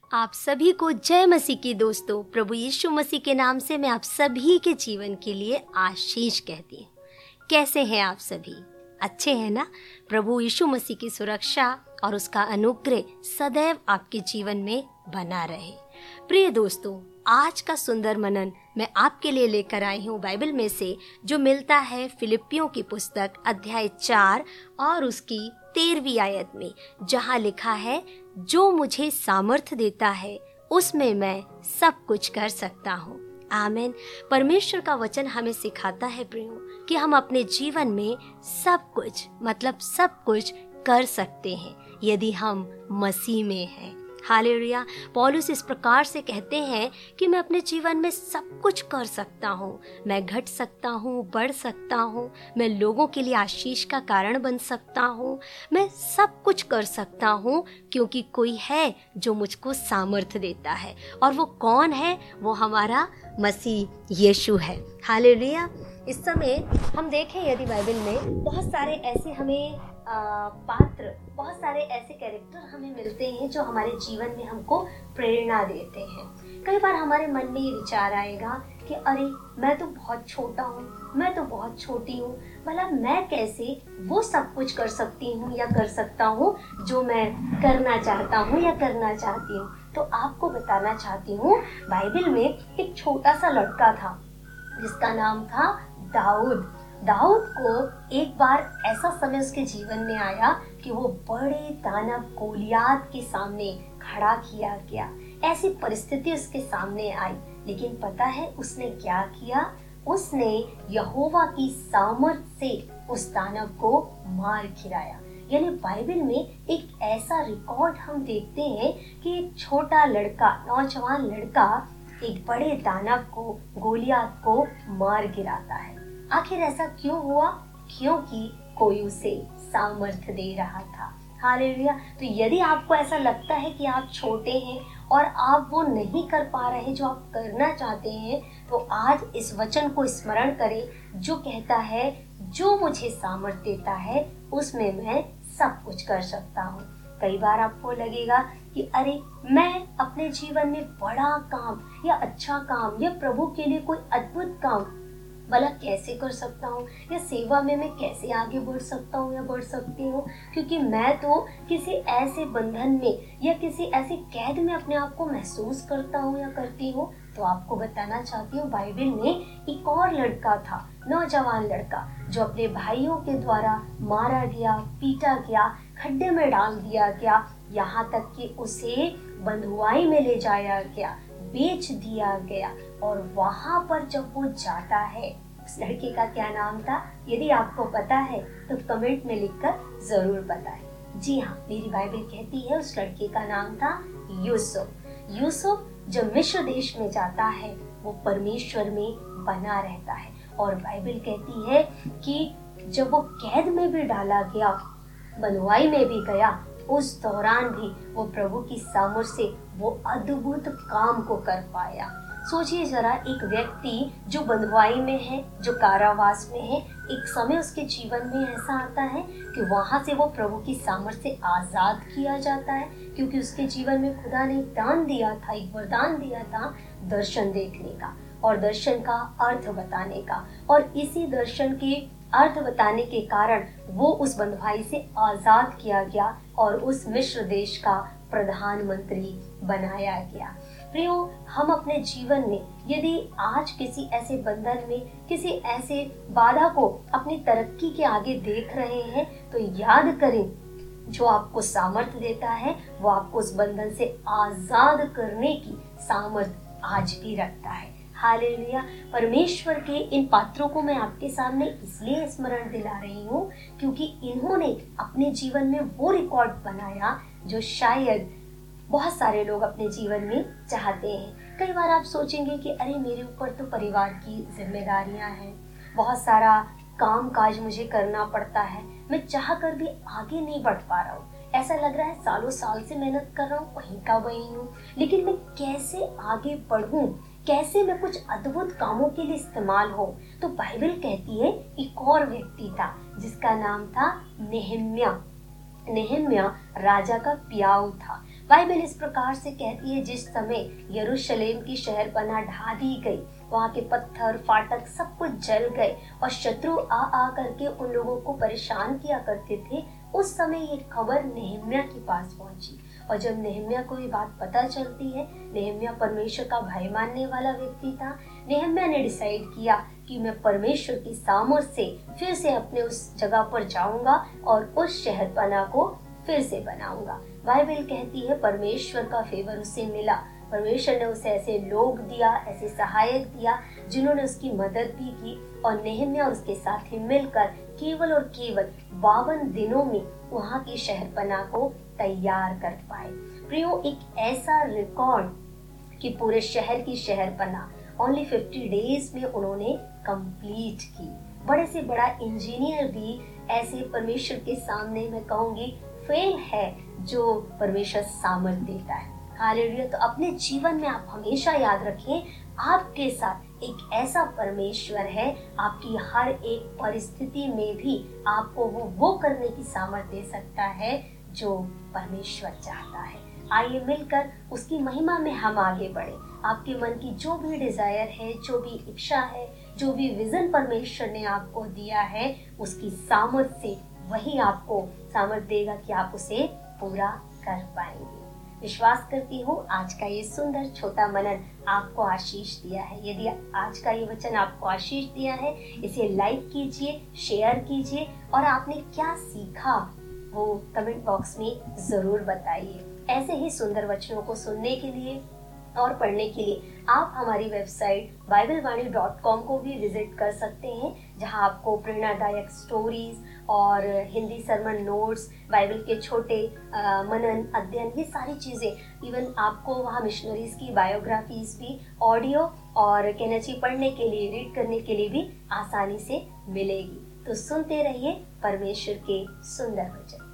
आप सभी को जय मसीह की दोस्तों। प्रभु यीशु मसीह के नाम से मैं आप सभी के जीवन के लिए आशीष कहती हूँ। कैसे हैं आप सभी? अच्छे हैं ना? प्रभु यीशु मसीह की सुरक्षा और उसका अनुग्रह सदैव आपके जीवन में बना रहे। प्रिय दोस्तों, आज का सुंदर मनन मैं आपके लिए लेकर आई हूँ बाइबल में से, जो मिलता है फिलिपियों की पुस्तक अध्याय 4 और उसकी 13वीं आयत में, जहाँ लिखा है, जो मुझे सामर्थ देता है उसमें मैं सब कुछ कर सकता हूँ। आमीन। परमेश्वर का वचन हमें सिखाता है प्रियो कि हम अपने जीवन में सब कुछ सब कुछ कर सकते हैं यदि हम मसीह में हैं। हालेलुया। पौलुस इस प्रकार से कहते हैं कि मैं अपने जीवन में सब कुछ कर सकता हूँ। मैं घट सकता हूँ, बढ़ सकता हूँ, मैं लोगों के लिए आशीष का कारण बन सकता हूँ, मैं सब कुछ कर सकता हूँ क्योंकि कोई है जो मुझको सामर्थ देता है। और वो कौन है? वो हमारा मसीह यीशु है। हालेलुया। इस समय हम देखें यदि बाइबल में बहुत सारे ऐसे हमें पात्र, बहुत सारे ऐसे कैरेक्टर हमें मिलते हैं जो हमारे जीवन में हमको प्रेरणा देते हैं। कई बार हमारे मन में ये विचार आएगा कि अरे मैं तो बहुत छोटा हूँ, मैं तो बहुत छोटी हूँ, भला मैं कैसे वो सब कुछ कर सकती हूँ या कर सकता हूँ जो मैं करना चाहता हूँ या करना चाहती हूँ। तो आपको बताना चाहती हूँ, बाइबल में एक छोटा सा लड़का था जिसका नाम था दाऊद। दाऊद को एक बार ऐसा समय उसके जीवन में आया कि वो बड़े दानव गोलियत के सामने खड़ा किया गया। ऐसी परिस्थिति उसके सामने आई, लेकिन पता है उसने क्या किया? उसने यहोवा की सामर्थ से उस दानव को मार गिराया। यानी बाइबल में एक ऐसा रिकॉर्ड हम देखते हैं कि एक छोटा लड़का, नौजवान लड़का एक बड़े दानव को, गोलियत को मार गिराता है। आखिर ऐसा क्यों हुआ? क्योंकि कोई उसे सामर्थ दे रहा था। हालेलुया। तो यदि आपको ऐसा लगता है कि आप छोटे हैं और आप वो नहीं कर पा रहे जो आप करना चाहते हैं, तो आज इस वचन को स्मरण करें जो कहता है, जो मुझे सामर्थ देता है उसमें मैं सब कुछ कर सकता हूँ। कई बार आपको लगेगा कि अरे मैं अपने जीवन में बड़ा काम या अच्छा काम या प्रभु के लिए कोई अद्भुत काम भला कैसे कर सकता हूँ, या सेवा में मैं कैसे आगे बढ़ सकता हूँ या बढ़ सकती हूँ, क्योंकि मैं तो किसी ऐसे बंधन में या किसी ऐसे कैद में अपने आप को महसूस करता हूँ या करती हूँ। तो आपको बताना चाहती हूँ, बाइबल में एक और लड़का था, नौजवान लड़का, जो अपने भाइयों के द्वारा मारा गया, पीटा गया, खड्डे में डाल दिया गया, यहाँ तक कि उसे बंधुआई में ले जाया गया, बेच दिया गया। और वहां पर जब वो जाता है, उस लड़के का क्या नाम था? यदि आपको पता है तो कमेंट में लिखकर जरूर बताएं। जी हाँ, मेरी बाइबल कहती है उस लड़के का नाम था यूसुफ। यूसुफ जब मिस्र देश में जाता है, वो परमेश्वर में बना रहता है। और बाइबल कहती है कि जब वो कैद में भी डाला गया, बंधुआई में भी गया, उस दौरान भी वो प्रभु की सामर्थ से वो अद्भुत काम को कर पाया। सोचिए जरा, एक व्यक्ति जो बंधुआई में है, जो कारावास में है, एक समय उसके जीवन में ऐसा आता है कि वहां से वो प्रभु की सामर्थ से आजाद किया जाता है, क्योंकि उसके जीवन में खुदा ने दान दिया था, एक वरदान दिया था दर्शन देखने का और दर्शन का अर्थ बताने का। और इसी दर्शन के अर्थ बताने के कारण वो उस बंधुआई से आजाद किया गया और उस मिस्र देश का प्रधानमंत्री बनाया गया। प्रियो, हम अपने जीवन में यदि आज किसी ऐसे बंधन में, किसी ऐसे बाधा को अपनी तरक्की के आगे देख रहे हैं, तो याद करें, जो आपको सामर्थ देता है वो आपको उस बंधन से आजाद करने की सामर्थ आज भी रखता है। हालेलुया। परमेश्वर के इन पात्रों को मैं आपके सामने इसलिए स्मरण दिला रही हूँ क्योंकि इन्होंने अपने जीवन में वो रिकॉर्ड बनाया जो शायद बहुत सारे लोग अपने जीवन में चाहते हैं। कई बार आप सोचेंगे कि अरे मेरे ऊपर तो परिवार की जिम्मेदारियां हैं, बहुत सारा काम काज मुझे करना पड़ता है, मैं चाह कर भी आगे नहीं बढ़ पा रहा हूँ। ऐसा लग रहा है सालों साल से मेहनत कर रहा हूँ, वहीं का वहीं हूँ, लेकिन मैं कैसे आगे बढ़ूं, कैसे मैं कुछ अद्भुत कामों के लिए इस्तेमाल हो। तो बाइबल कहती है एक और व्यक्ति था जिसका नाम था नेहम्या। नेहम्या राजा का पियाऊ था। बाइबल इस प्रकार से कहती है, जिस समय यरूशलेम की शहरपनाह ढा दी गई, वहाँ के पत्थर फाटक सब कुछ जल गए और शत्रु आ करके उन लोगों को परेशान किया करते थे, उस समय ये खबर नेहम्याह के पास पहुंची। और जब नेहम्याह को ये बात पता चलती है, नेहम्याह परमेश्वर का भय मानने वाला व्यक्ति था। नेहम्याह ने डिसाइड किया कि मैं परमेश्वर की सामर्थ से फिर से अपने उस जगह पर जाऊंगा और उस शहरपनाह को फिर से बनाऊंगा। बाइबल कहती है परमेश्वर का फेवर उसे मिला। परमेश्वर ने उसे ऐसे लोग दिया, ऐसे सहायक दिया जिन्होंने उसकी मदद भी की और नेहम्याह और उसके साथी मिलकर केवल और केवल 52 दिनों में वहाँ की शहरपनाह को तैयार कर पाए। प्रियो, एक ऐसा रिकॉर्ड कि पूरे शहर की शहरपनाह ओनली 50 डेज में उन्होंने कंप्लीट की। बड़े से बड़ा इंजीनियर भी ऐसे परमेश्वर के सामने मैं कहूंगी फेल है जो परमेश्वर सामर्थ्य देता है। हालेलुया। तो अपने जीवन में आप हमेशा याद रखें, आपके साथ एक ऐसा परमेश्वर है, आपकी हर एक परिस्थिति में भी आपको वो करने की सामर्थ्य दे सकता है जो परमेश्वर चाहता है। आइए मिलकर उसकी महिमा में हम आगे बढ़े। आपके मन की जो भी डिजायर है, जो भी इच्छा है, जो भी विजन परमेश्वर ने आपको दिया है, उसकी सामर्थ्य से वही आपको सामर्थ्य देगा कि आप उसे पूरा कर पाएंगे। विश्वास करती हूँ आज का ये सुंदर छोटा मनन आपको आशीष दिया है। यदि आज का ये वचन आपको आशीष दिया है, इसे लाइक कीजिए, शेयर कीजिए और आपने क्या सीखा वो कमेंट बॉक्स में जरूर बताइए। ऐसे ही सुंदर वचनों को सुनने के लिए और पढ़ने के लिए आप हमारी वेबसाइट BibleVani.com को भी विजिट कर सकते हैं, जहां आपको प्रेरणादायक स्टोरीज और हिंदी सरमन नोट्स, बाइबल के छोटे मनन अध्ययन, ये सारी चीज़ें, इवन आपको वहां मिशनरीज की बायोग्राफीज भी ऑडियो और कहना चाहिए पढ़ने के लिए, रीड करने के लिए भी आसानी से मिलेगी। तो सुनते रहिए परमेश्वर के सुंदर वचन।